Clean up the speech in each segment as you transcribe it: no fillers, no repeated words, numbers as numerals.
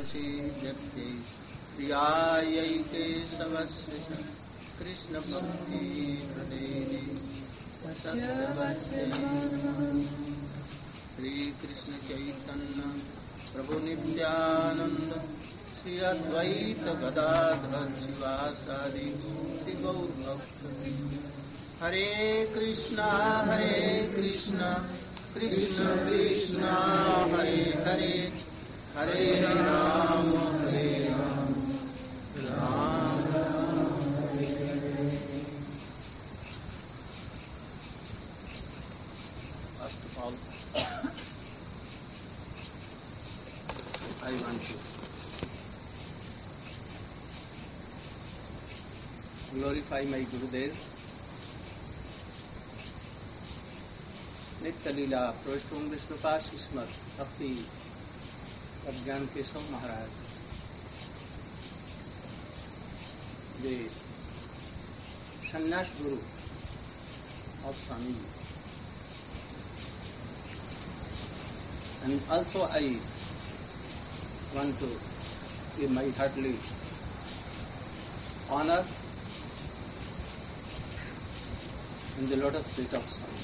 प्रसीद्यते प्रियायै केशवस्य कृष्ण भक्ति प्रदेने सत्यवत्यै श्री कृष्ण चैतन्य प्रभु नित्यानंद श्री अद्वैत गदाधर शिवासादि श्री गौर भक्तवृंद। हरे कृष्णा कृष्ण कृष्ण हरे हरे, हरे Ram Ram Ram Hare Hare. First of all, I want to glorify my Gurudev, नित्य लीला प्रविष्टुम विष्णुपाद स्मृत भक्ति प्रज्ञान Keshav Maharaj, the sannyas guru of Swami. And also I want to give my heartily honor in the lotus feet of Swami.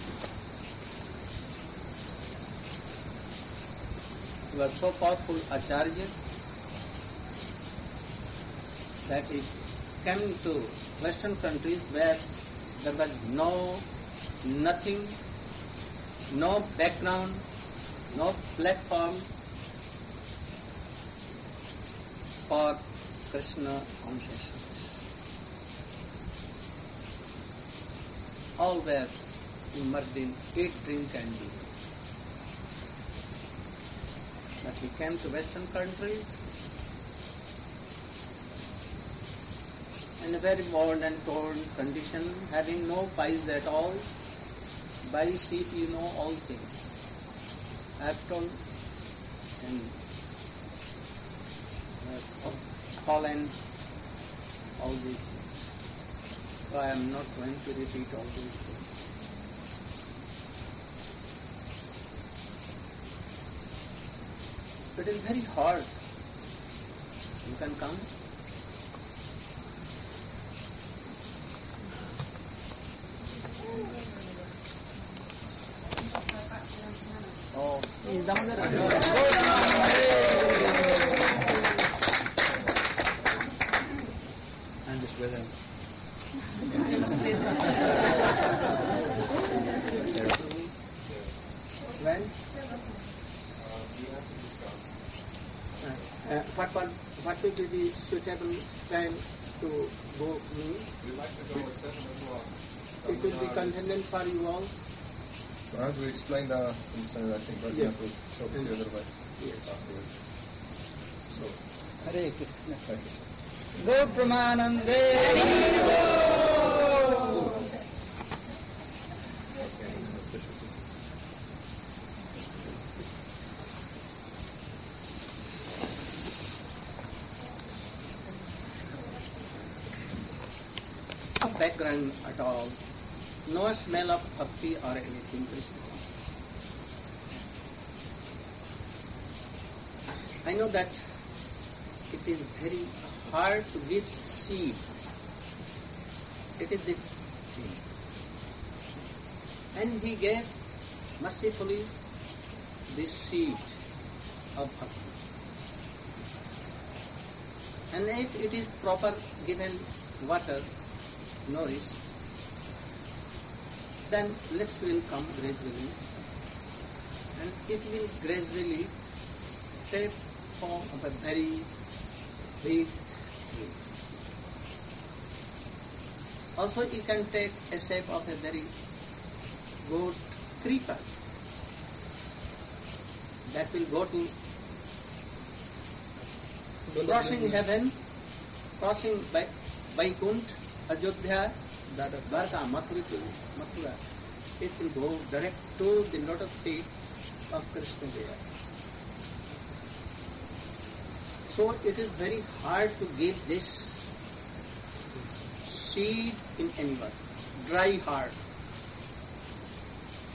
He was so powerful Acharya that he came to Western countries where there was nothing, no background, no platform for Krishna consciousness. All were immersed in eat, drink and live. But he came to Western countries in a very worn and torn condition, having no pies at all. By sheep you know all things. I have told in Holland all these things. So I am not going to repeat all these things. It is very hard. You can come. Oh, is Damodar? And this weather. When? What will be the suitable time to go? We like to go at 7 o'clock. It will be convenient for you all. As we explained concern, I think that Yes. we have to talk to the other way Yes. afterwards. So, Hare Krishna. Go Pramanande. No background at all, no smell of bhakti or anything Krishna consciousness. I know that it is very hard to give seed. It is the thing. And he gave mercifully the seed of bhakti. And if it is proper given water, nourished, then lips will come gradually and it will gradually take form of a very big tree. Also it can take a shape of a very good creeper that will go to crossing heaven, crossing by Vaikuntha, Ajodhya, Dwarka, Mathura. It will go direct to the lotus feet of Krishna there. So it is very hard to give this seed in anyone. Dry heart.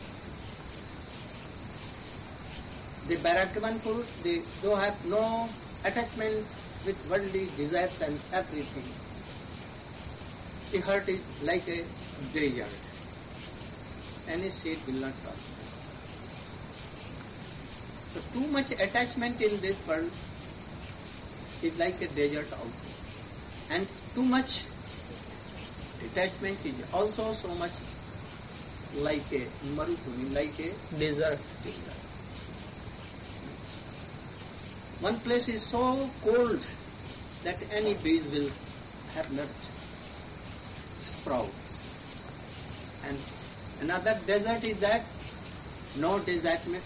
The Bhairagyavan Purush, they have no attachment with worldly desires and everything. The heart is like a desert. Any seed will not come. So too much attachment in this world is like a desert also. And too much detachment is also so much like a marubhumi, like a desert. One place is so cold that any bees will have not sprouts. And another desert is that no attachment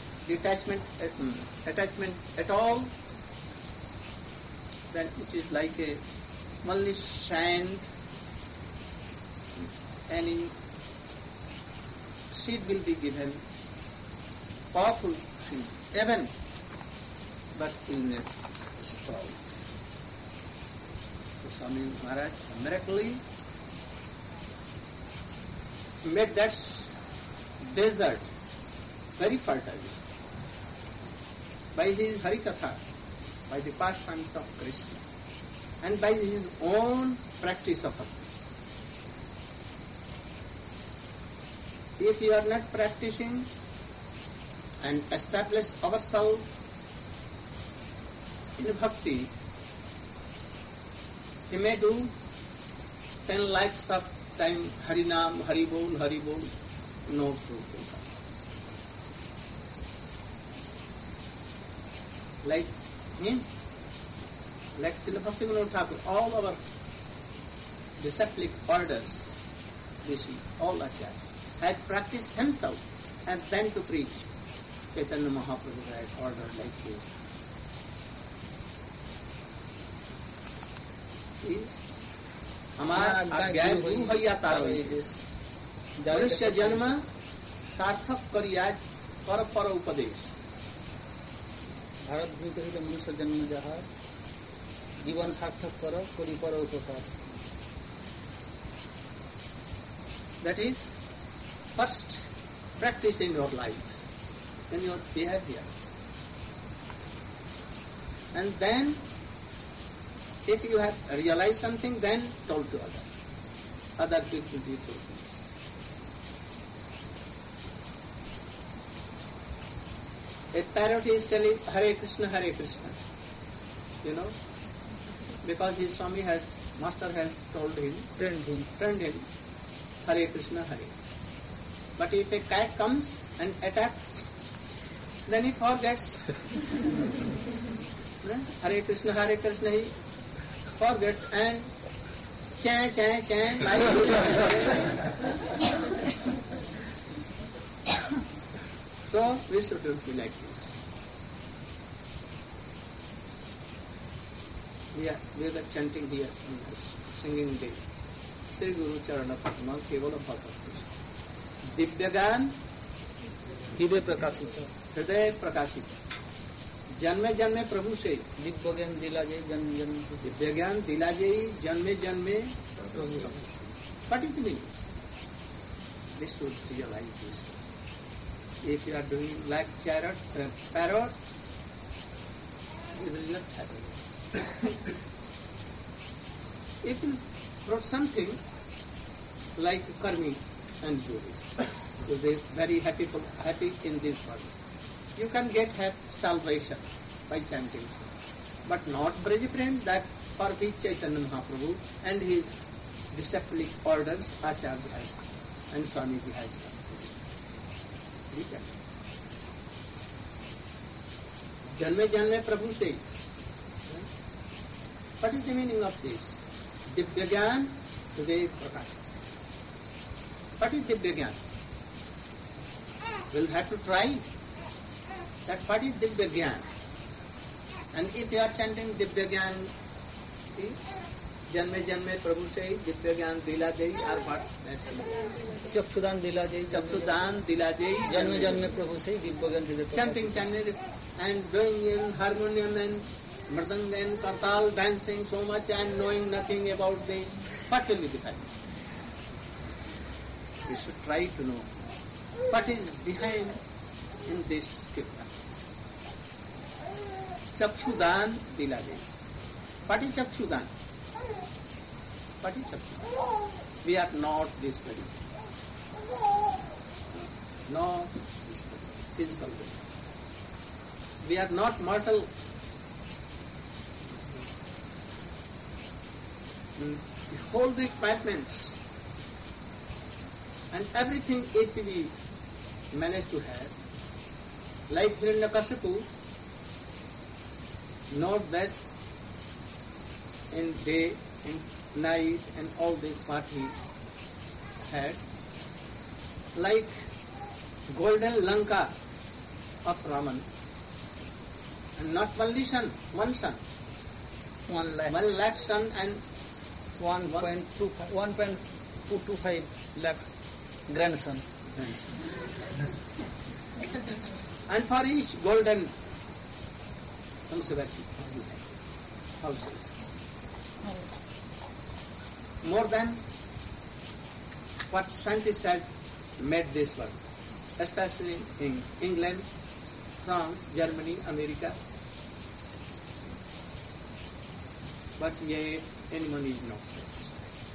at all. Then it is like a only sand. Any seed will be given, powerful seed, even, but in a sprout. So Swami Maharaj miraculously made that desert very fertile by his Harikatha, by the pastimes of Krishna, and by his own practice of bhakti. If you are not practicing and establish ourselves in bhakti, he may do 10 lakhs of time Harinam, Haribol, no fruit will come. Like him, like Srila Bhaktivinoda Thakur, all our disciplic orders, Rishi, all Acharya, had practiced himself and then to preach. Chaitanya Mahaprabhu had ordered like this. हमारा अज्ञान दूर भैया तारो मनुष्य जन्म सार्थक करिया पर पर उपदेश भारत भूमि कही मनुष्य जन्म जहा जीवन सार्थक कर करी पर उपकार. That is first practice in your life, in your behavior, and then if you have realized something, then told to others. Other people will be told. A parrot is telling Hare Krishna, you know, because his Swami has, Master has told him, trained him, Hare Krishna, Hare. But if a cat comes and attacks, then he forgets. Hare Krishna, he forgets and chant, like So we should be like this. We are chanting here, singing the Sri Guru Charana Padma Kevala Bhakta Krishna. Divyagan Hriday Prakashita. जन्मे जन्मे प्रभु से दिव्य ज्ञान दिला जाए जन्म जन्म दिव्य ज्ञान दिला जाए जन्मे जन्मे प्रभु से. What is the meaning? This should realize this. If you are doing like parrot, you will not happen. If you brought something like karmi and juris, you will be very happy in this world. You can get salvation by chanting, but not Braja Prem, that for which Chaitanya Mahaprabhu and his disciplic orders Acharya has and Swamiji has come. Janme janme Prabhu se. What is the meaning of this? Divya Gyan Hriday Prakasha. What is Divya Gyan? We'll have to try that what is Divya Gyan. And if you are chanting Divya Gyan, Janme Janme Prabhu se Divya Gyan Dila Dei or what? चक्षुदान दिला जाए जन्मे जन्मे प्रभु से दिव्य ज्ञान दिला. Chanting and doing in harmonium and mridang and kartal, dancing so much and knowing nothing about this, what will be the fact? We should try to know what is behind in this kirtan. Chakshudan Dilade. What is Chakshudan? What is Chakshudan? We are not this body. Not this body, physical body. We are not mortal. The whole requirements and everything if we manage to have, like Hiranyakashipu, note that in day, in night, and all this what he had, like golden Lanka of Raman, and not only son, one son, 1 lakh. 1 lakh son and 1.225 lakhs grandson. grandsons. And for each golden houses, more than what scientists had made this world, especially in England, France, Germany, America. But yet anyone is not satisfied.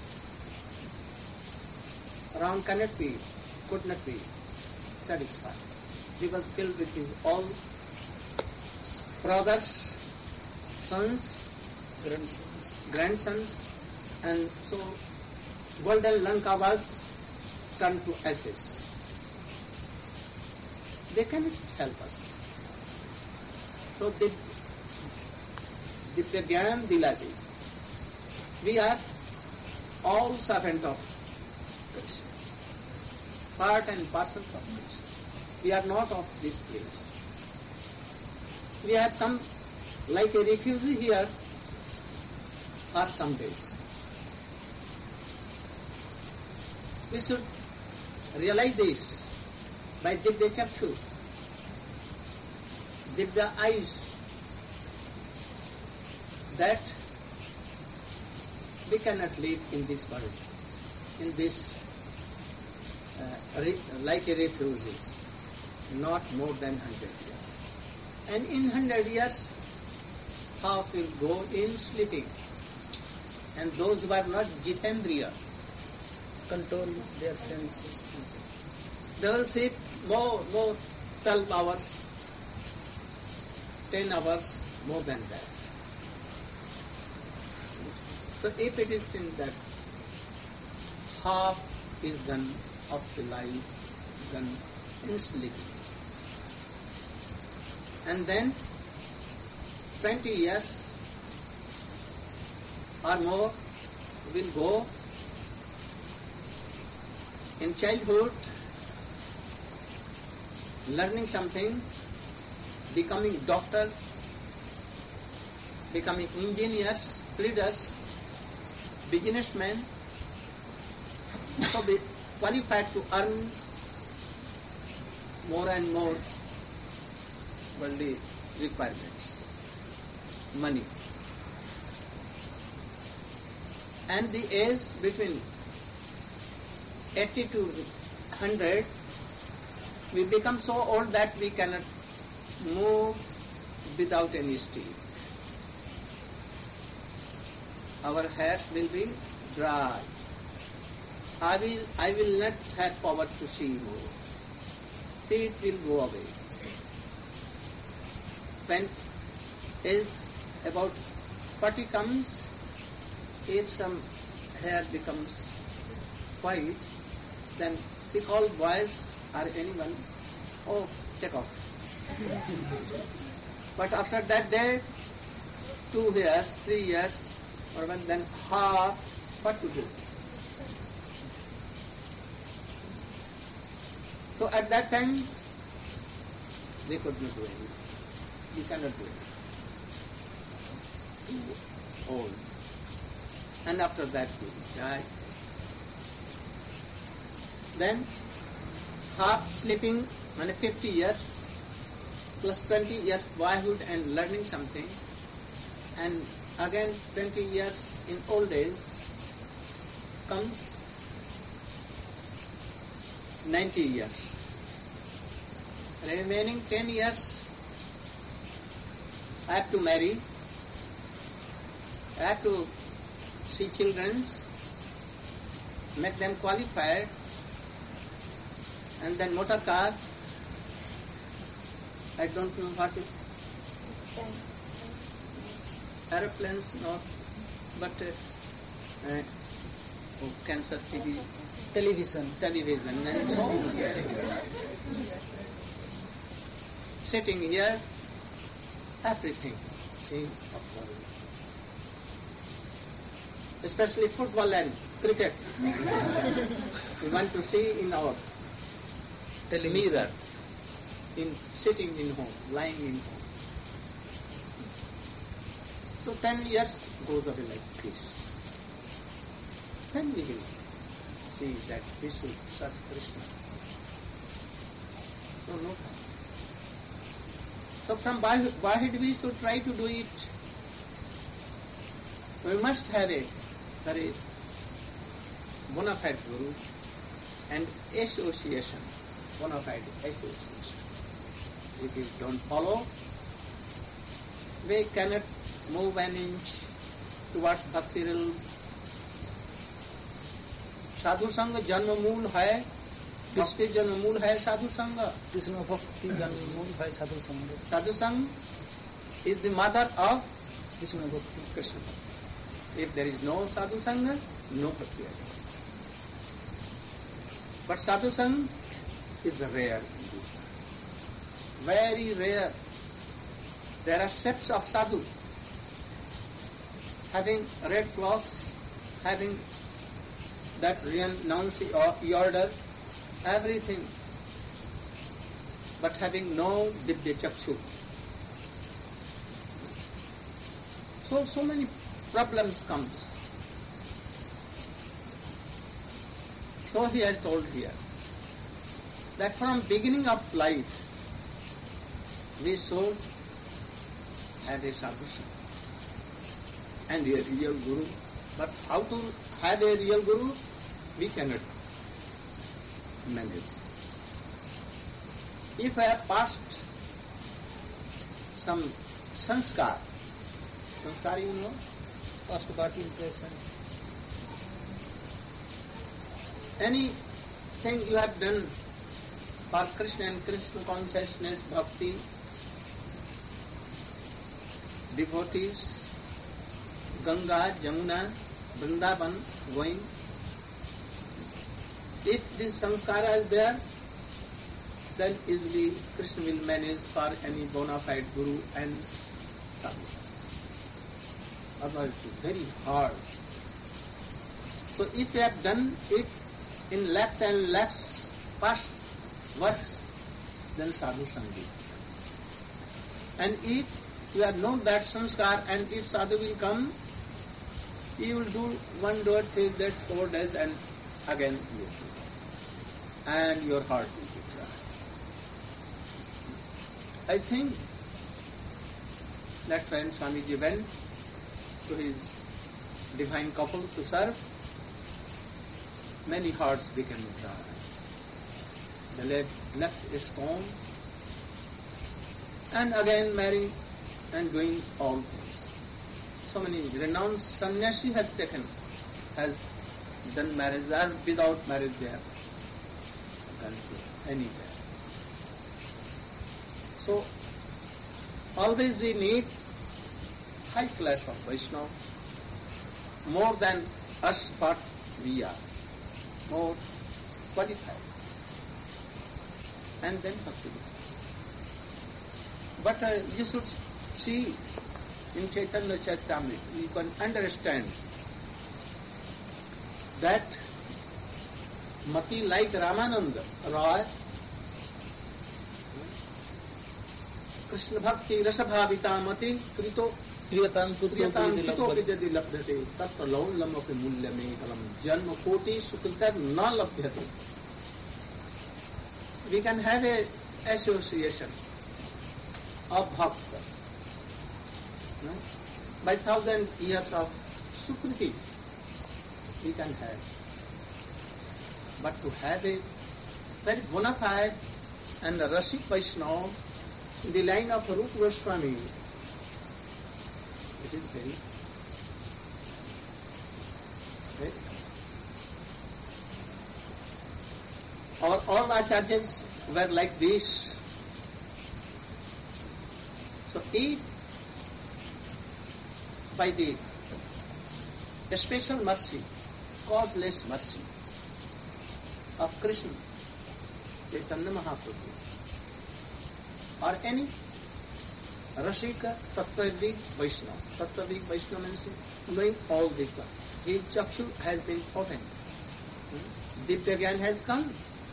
Ram could not be satisfied. He was filled with his all brothers, sons, grandsons, and so golden Lanka was turned to ashes. They cannot help us. So Divyagyan Dilati. We are all servants of Krishna, part and parcel of Krishna. We are not of this place. We have come like a refugee here for some days. We should realize this by Divya Chakshu, Divya eyes, that we cannot live in this world, in this like a refugees, not more than 100 years. And in 100 years, half will go in sleeping. And those who are not Jitendriya, Control their senses. they will sleep more 12 hours, 10 hours, more than that. So if it is in that, half is done of the life done in sleeping. And then 20 years or more will go in childhood, learning something, becoming doctor, becoming engineers, leaders, businessmen, so be qualified to earn more and more worldly requirements, money. And the age between 80 to 100, we become so old that we cannot move without any stick. Our hairs will be dry. I will not have power to see more. Teeth will go away. When age about 40 comes, if some hair becomes white, then we call boys or anyone, oh, take off. But after that day, 2 years, 3 years, or when then half, what to do? So at that time, we could not do anything. We cannot do it. Too old. And after that we die. Then half sleeping, 50 years, plus 20 years boyhood and learning something, and again 20 years in old age comes 90 years. Remaining 10 years I have to marry, I have to see children, make them qualified, and then motor car. I don't know what is aeroplanes, no, but cancer TV, television. and so on. Sitting here, everything, see, especially football and cricket. We want to see in our mirror, in sitting in home, lying in home. So 10 years goes away like this. Then we will see that we should serve Krishna. So no time. So from Bahid we should try to do it. We must have a very bona fide guru and association, bona fide association. If we don't follow, we cannot move an inch towards bhakti realm. साधु संग जन्म मूल है, भक्ति जन्म मूल है साधु संग. कृष्ण भक्ति जन्म मूल है साधु संग. Sadhu Sangha is the mother of Krishna भक्ति. Krishna. If there is no Sadhu Sangha, no bhakti. But Sadhu Sangha is rare in this world. Very rare. There are sects of sadhu having red cloths, having that renunciation order, everything, but having no Divya Chakshu. So many problems comes. So he has told here that from beginning of life we should have a sadhu and a real guru. But how to have a real guru, we cannot manage. If I have passed some sanskar you know, First body impression. anything you have done for Krishna and Krishna consciousness, bhakti, devotees, Ganga, Jamuna, Vrindavan, going. If this sanskara is there, then easily Krishna will manage for any bona fide guru and sadhu. Otherwise it is very hard. So if you have done it in lakhs and lakhs past works, then sadhu sangha. And if you have known that sanskar, and if sadhu will come, you will do one do till that 4 days, and again you will be sadhu. And your heart will be dry. I think that when Swamiji went to his divine couple to serve, many hearts became dry. They left his home and again marrying and doing all things. So many renowned sannyasi has done marriage, or without marriage they have gone to anywhere. So always we need high class of Vaishnava, more than us what we are, more qualified, and then bhakti. But you should see in Chaitanya Charitamrita, you can understand that Mati like Ramananda Roy, Krishna Bhakti Rasabhavita Mati Krito Kriyatam Krito Vijadi Labdhate Tatra Laulamoke Mulyame Kalam Janma Koti Sukrita Na Labdhate. We can have a association of bhakta. By 1,000 years of sukriti we can have. But to have a very bona fide and a Rasik Vaishnava in the line of Rupa Goswami, It is very, very. All acharyas were like this. So if by the special mercy, causeless mercy of Krishna, Chaitanya Mahaprabhu, or any Rasika, Tattvavid, Vaishnava. Tattvavid, Vaishnava means knowing all this. His chakshu has been opened. Divya Gyan has come.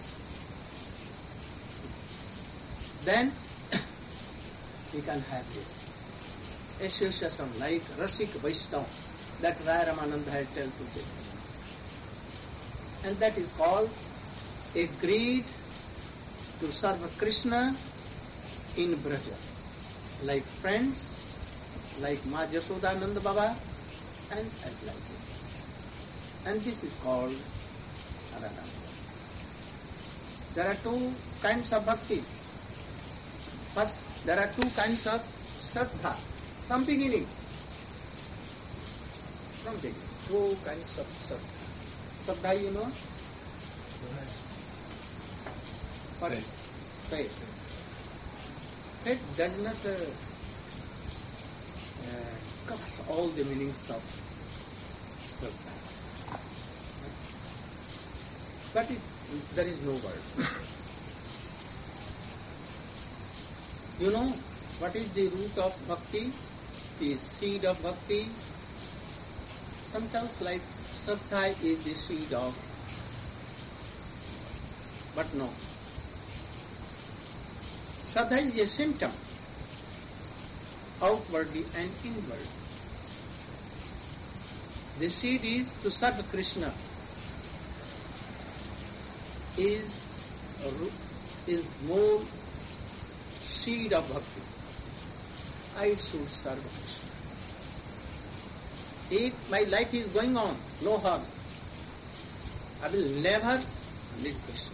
Then he can have the association like Rasik Vaishnava that Raya Ramananda has told to Chaitanya. And that is called agreed to serve Krishna in Braja. Like friends, like Ma Jashodananda Baba, and as like this. And this is called Radha. There are two kinds of bhaktis. First, there are two kinds of Shraddha. From beginning. From beginning. Two kinds of Shraddha. Shraddha, you know? What? Faith. Faith does not covers all the meanings of Shraddha. But there is no word. You know what is the root of bhakti? The seed of bhakti. Sometimes like Shraddha is the seed of, but no. Shraddha is a symptom, outwardly and inwardly. The seed is to serve Krishna, is more seed of bhakti. I should serve Krishna. If my life is going on, no harm, I will never leave Krishna.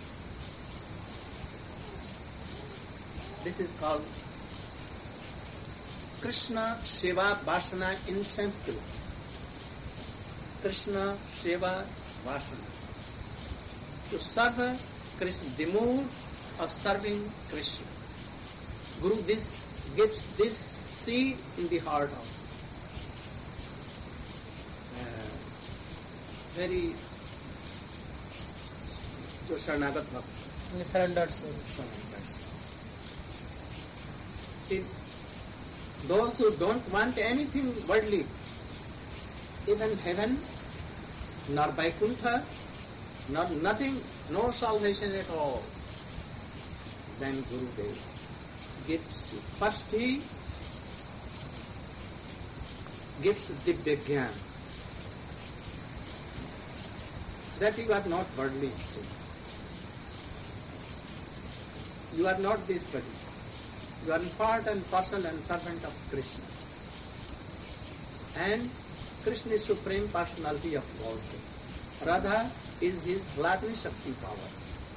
This is called Krishna Seva Vasana in Sanskrit. Krishna Seva Vasana. To serve Krishna, the mood of serving Krishna. Guru gives this seed in the heart of very Sharanagat Bhakti. Surrendered soul. Those who don't want anything worldly, even heaven, nor Vaikuntha, nor nothing, no salvation at all, then Gurudev gives. First he gives Divya Gyan, that you are not worldly. You are not this body. You are part and parcel and servant of Krishna. And Krishna is Supreme Personality of Godhead. Radha is his Vladni Shakti power.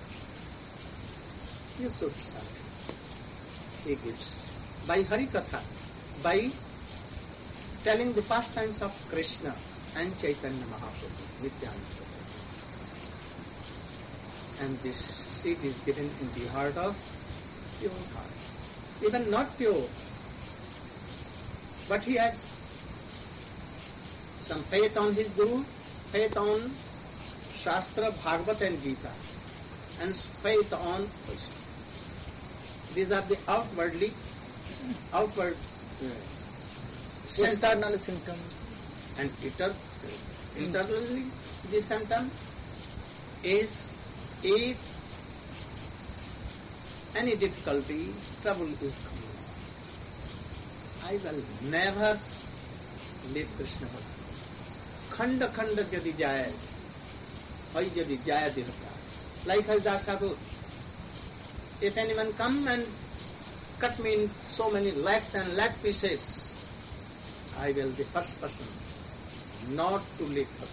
You should serve. He gives. By Harikatha, by telling the pastimes of Krishna and Chaitanya Mahaprabhu, Nityananda. And this seed is given in the heart of pure hearts. Even not pure, but he has some faith on his Guru, faith on Shastra, Bhagavad and Gita, and faith on Vaishnava. These are the outward External symptom. And internally the symptom is if any difficulty, trouble is coming, I will never leave Krishna Bhakti. Khanda khanda jadi jaya, hoy jadi jaya dihata. Like Haridas Thakur, if anyone come and cut me in so many lakhs and lakh pieces, I will be first person not to leave Bhakti.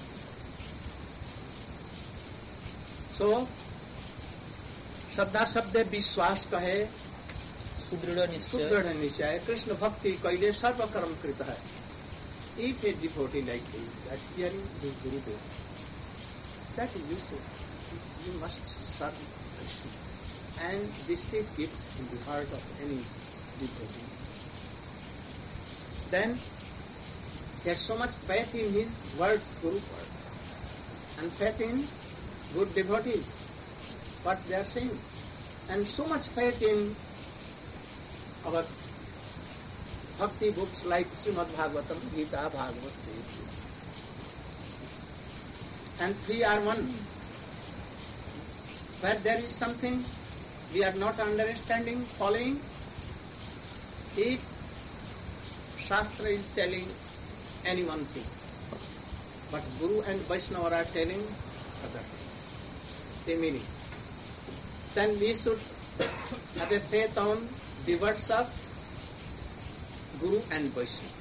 So, श्रद्धा शब्द विश्वास कहे, सुदृढ़ निश्चय सुदृढ़ निश्चय, कृष्ण भक्ति कहिले सर्वकर्म कृत है. If a devotee like this, that hearing his Gurudev, that you must serve Krishna. And this seed gives in the heart of any devotees. Then he has so much faith in his words, Guru word, and faith in good devotees, what they are saying, and so much faith in our bhakti books like Srimad Bhagavatam, Gita, Bhagavad Gita. And three are one. Where there is something we are not understanding, following, if Shastra is telling any one thing, but Guru and Vaishnava are telling other thing, the meaning, then we should have a faith on the words of Guru and Vaishnava.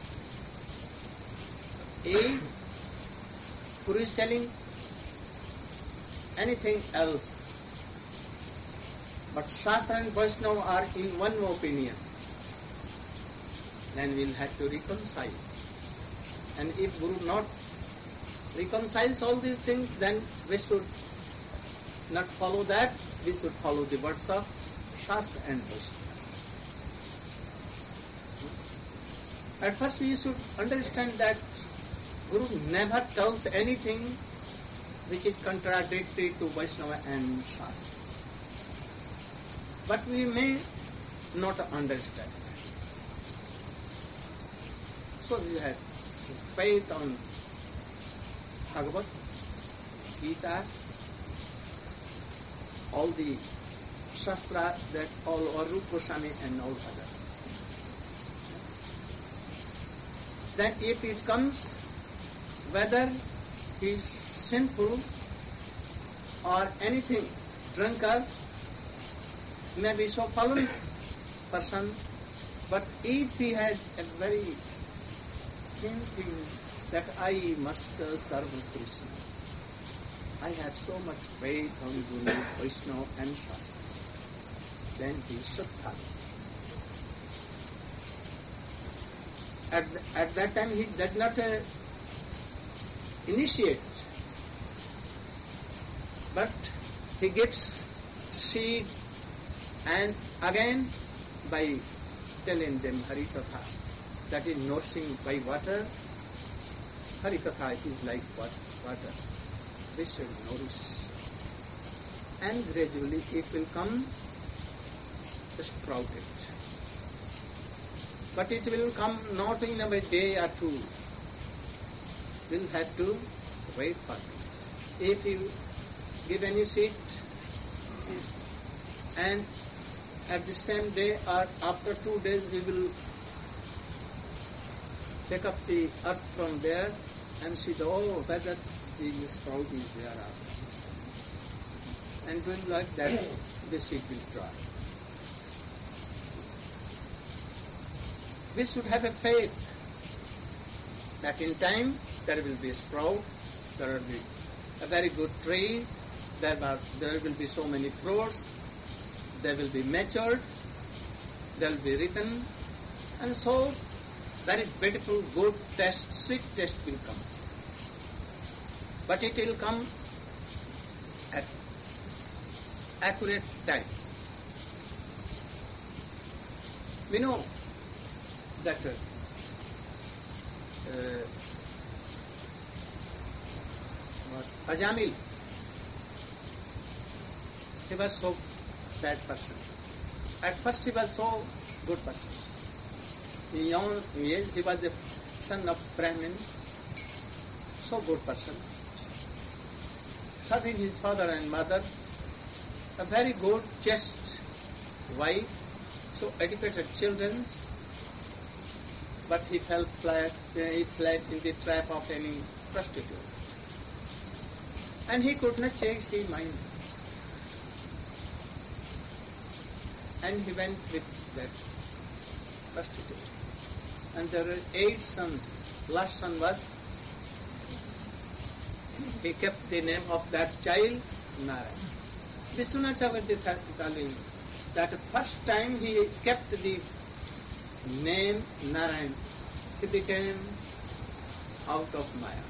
If Guru is telling anything else, but Shastra and Vaishnava are in one opinion, then we'll have to reconcile. And if Guru not reconciles all these things, then we should not follow that, we should follow the words of Shastra and Vaishnava. At first we should understand that Guru never tells anything which is contradictory to Vaishnava and Shastra. But we may not understand. So we have faith on Bhagavad Gita, all the Shastra, that all Arup Goswami and all other. Then if it comes, whether he is sinful or anything, drunkard, maybe so fallen person, but if he had a very keen thing that I must serve Krishna, I have so much faith on Guru, Vaishnava and Shastra, then he should follow. At that time he does not initiate, but he gives seed, and again by telling them Harikatha, that is nourishing by water. Harikatha is like water. This should nourish. And gradually it will come sprouted. But it will come not in a day or two. We'll have to wait for it. If you give any seed, and at the same day or after 2 days we will take up the earth from there and see whether the sprout is there or not. And doing like that, the seed will dry. We should have a faith that in time there will be a sprout, there will be a very good tree, there will be so many fruits, they will be matured, they will be written, and so very beautiful, good taste, sweet taste will come. But it will come at accurate time. We know that Ajamil, he was so bad person. At first he was so good person. In young age he was a son of Brahmin, so good person. Serving his father and mother, a very good, chaste wife, so educated children, but he fell flat, he fled in the trap of any prostitute. And he could not change his mind. And he went with that prostitute. And there were 8 sons. Last son was, he kept the name of that child, Narayan. Vishwanath Chakravarti telling that first time he kept the name Narayan, he became out of Maya.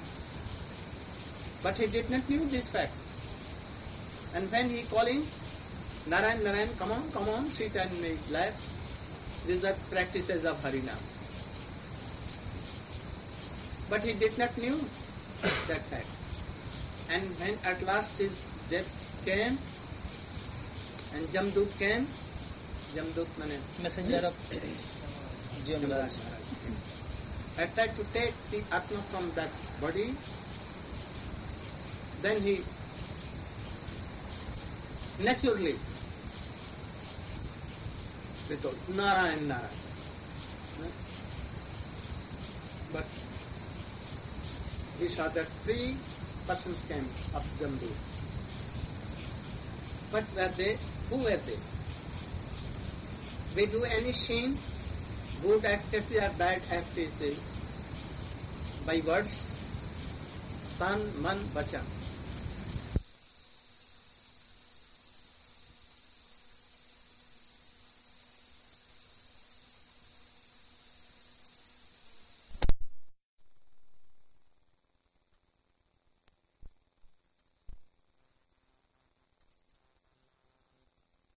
But he did not knew this fact. And when he calling, Narayan, Narayan, come on, sit and make life. These are practices of Harinam. But he did not knew that fact. And when at last his death came, and Jamdut came, Jamdut means Messenger of Jamaraj. I tried to take the Atma from that body. Then he naturally they told Narayan, Narayan. But he saw that 3 persons came of Jambu. What were they? Who were they? We do any sin, good activity or bad activity by words, tan, man, vachan.